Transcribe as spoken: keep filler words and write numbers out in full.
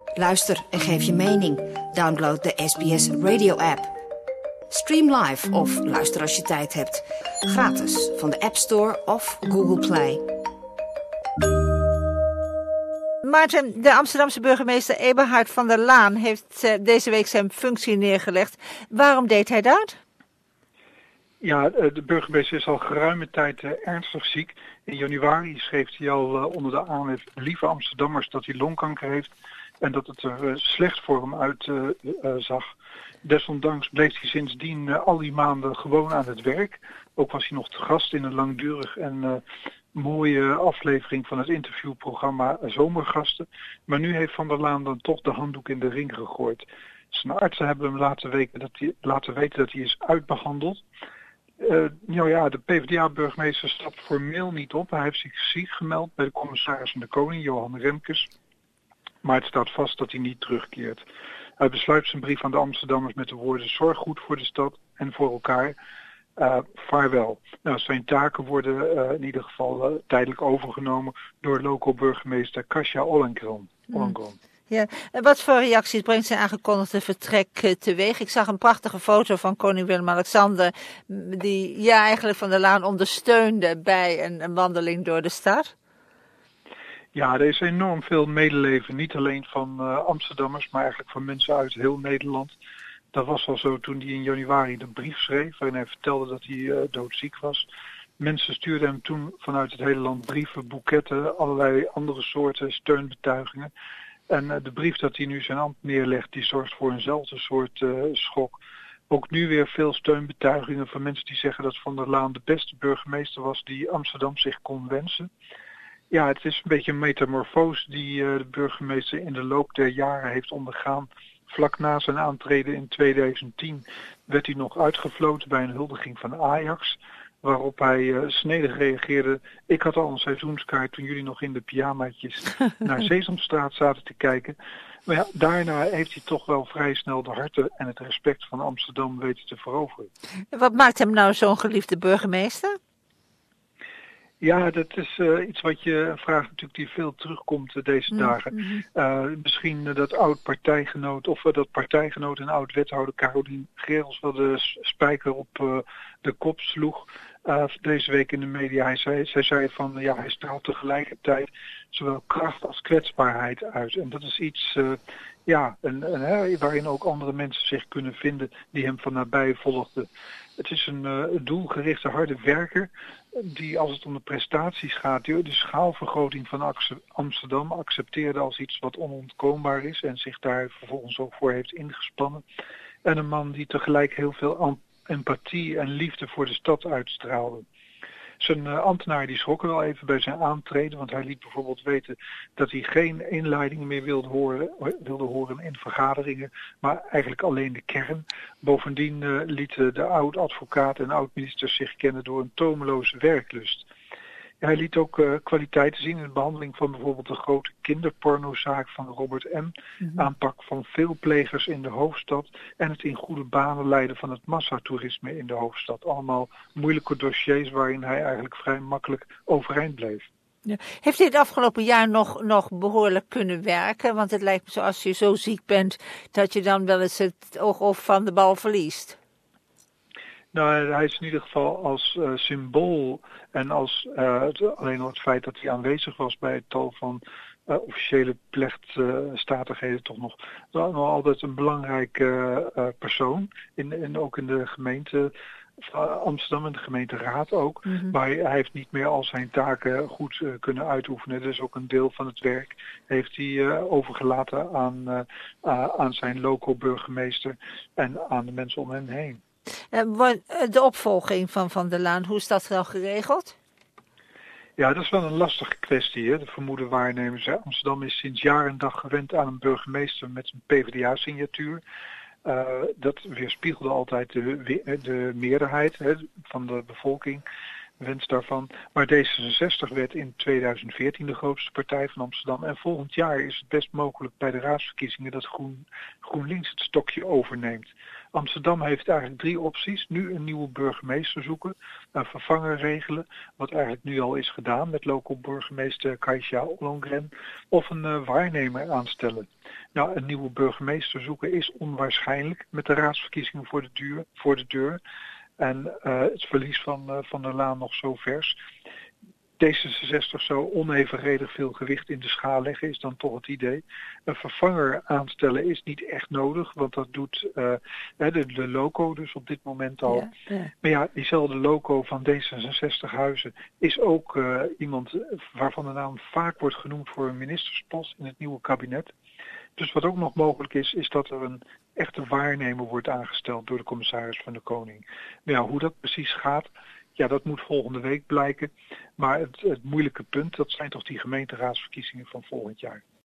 Luister en geef je mening. Download de S B S Radio app. Stream live of luister als je tijd hebt. Gratis van de App Store of Google Play. Maarten, de Amsterdamse burgemeester Eberhard van der Laan heeft deze week zijn functie neergelegd. Waarom deed hij dat? Ja, de burgemeester is al geruime tijd ernstig ziek. In januari schreef hij al onder de aanhef lieve Amsterdammers dat hij longkanker heeft en dat het er slecht voor hem uitzag. Desondanks bleef hij sindsdien al die maanden gewoon aan het werk. Ook was hij nog te gast in een langdurig en uh, mooie aflevering van het interviewprogramma Zomergasten. Maar nu heeft Van der Laan dan toch de handdoek in de ring gegooid. Zijn artsen hebben hem laten weten dat hij, laten weten dat hij is uitbehandeld. Uh, nou ja, de P v d A-burgemeester stapt formeel niet op. Hij heeft zich ziek gemeld bij de commissaris van de Koning, Johan Remkes. Maar het staat vast dat hij niet terugkeert. Hij besluit zijn brief aan de Amsterdammers met de woorden: zorg goed voor de stad en voor elkaar. Uh, vaarwel. Nou, zijn taken worden uh, in ieder geval uh, tijdelijk overgenomen door local burgemeester Kasia Ollengren. Mm. Ja, en wat voor reacties brengt zijn aangekondigde vertrek uh, teweeg? Ik zag een prachtige foto van koning Willem-Alexander die ja, eigenlijk Van der Laan ondersteunde bij een, een wandeling door de stad. Ja, er is enorm veel medeleven, niet alleen van uh, Amsterdammers, maar eigenlijk van mensen uit heel Nederland. Dat was al zo toen hij in januari de brief schreef, waarin hij vertelde dat hij uh, doodziek was. Mensen stuurden hem toen vanuit het hele land brieven, boeketten, allerlei andere soorten steunbetuigingen. En uh, de brief dat hij nu zijn ambt neerlegt, die zorgt voor eenzelfde soort uh, schok. Ook nu weer veel steunbetuigingen van mensen die zeggen dat Van der Laan de beste burgemeester was die Amsterdam zich kon wensen. Ja, het is een beetje een metamorfose die uh, de burgemeester in de loop der jaren heeft ondergaan. Vlak na zijn aantreden in tweeduizend tien werd hij nog uitgefloten bij een huldiging van Ajax. Waarop hij uh, snedig reageerde: ik had al een seizoenskaart toen jullie nog in de pyjamaatjes naar Sesamstraat zaten te kijken. Maar ja, daarna heeft hij toch wel vrij snel de harten en het respect van Amsterdam weten te veroveren. Wat maakt hem nou zo'n geliefde burgemeester? Ja, dat is uh, iets wat je, een vraag natuurlijk die veel terugkomt uh, deze dagen. Mm-hmm. Uh, misschien uh, dat oud-partijgenoot, of uh, dat partijgenoot en oud-wethouder Carolien Gerels wel de spijker op uh, de kop sloeg. Uh, deze week in de media, hij zei, zij zei van, ja, hij straalt tegelijkertijd zowel kracht als kwetsbaarheid uit. En dat is iets, uh, ja, een, een, hè, waarin ook andere mensen zich kunnen vinden die hem van nabij volgden. Het is een uh, doelgerichte, harde werker die, als het om de prestaties gaat, de schaalvergroting van Amsterdam accepteerde als iets wat onontkoombaar is en zich daar vervolgens ook voor heeft ingespannen. En een man die tegelijk heel veel empathie en liefde voor de stad uitstraalde. Zijn uh, ambtenaar die schrok wel even bij zijn aantreden, want hij liet bijvoorbeeld weten dat hij geen inleidingen meer wilde horen, wilde horen in vergaderingen, maar eigenlijk alleen de kern. Bovendien uh, lieten de oud-advocaat en oud-ministers zich kennen door een tomeloze werklust. Hij liet ook uh, kwaliteiten zien in de behandeling van bijvoorbeeld de grote kinderpornozaak van Robert M., mm-hmm. aanpak van veel plegers in de hoofdstad en het in goede banen leiden van het massatoerisme in de hoofdstad. Allemaal moeilijke dossiers waarin hij eigenlijk vrij makkelijk overeind bleef. Ja. Heeft hij het afgelopen jaar nog, nog behoorlijk kunnen werken? Want het lijkt me zo, als je zo ziek bent, dat je dan wel eens het oog of van de bal verliest. Nou, hij is in ieder geval als uh, symbool en als uh, het, alleen al het feit dat hij aanwezig was bij het tal van uh, officiële plechtstatigheden uh, toch nog, nog altijd een belangrijke uh, uh, persoon. In, in, ook in de gemeente van Amsterdam en de gemeenteraad ook. Mm-hmm. Maar hij heeft niet meer al zijn taken goed uh, kunnen uitoefenen. Dus ook een deel van het werk heeft hij uh, overgelaten aan, uh, uh, aan zijn local burgemeester en aan de mensen om hem heen. De opvolging van Van der Laan, hoe is dat dan geregeld? Ja, dat is wel een lastige kwestie, hè? De vermoede waarnemers. Hè? Amsterdam is sinds jaar en dag gewend aan een burgemeester met een P v d A-signatuur. Uh, dat weerspiegelde altijd de, de meerderheid, hè, van de bevolking. wens daarvan. Maar D zesenzestig werd in tweeduizend veertien de grootste partij van Amsterdam. En volgend jaar is het best mogelijk bij de raadsverkiezingen dat Groen, GroenLinks het stokje overneemt. Amsterdam heeft eigenlijk drie opties. Nu een nieuwe burgemeester zoeken, een vervanger regelen, wat eigenlijk nu al is gedaan met local burgemeester Kajsa Ollongren, of een uh, waarnemer aanstellen. Nou, een nieuwe burgemeester zoeken is onwaarschijnlijk met de raadsverkiezingen voor de deur. Voor de deur. En uh, het verlies van uh, Van der Laan nog zo vers. D zesenzestig zou onevenredig veel gewicht in de schaal leggen, is dan toch het idee. Een vervanger aanstellen is niet echt nodig, want dat doet uh, de, de loco dus op dit moment al. Ja, ja. Maar ja, diezelfde loco van D zesenzestig Huizen is ook uh, iemand waarvan de naam vaak wordt genoemd voor een ministerspost in het nieuwe kabinet. Dus wat ook nog mogelijk is, is dat er een echte waarnemer wordt aangesteld door de commissaris van de Koning. Maar ja, hoe dat precies gaat, ja, dat moet volgende week blijken. Maar het, het moeilijke punt, dat zijn toch die gemeenteraadsverkiezingen van volgend jaar.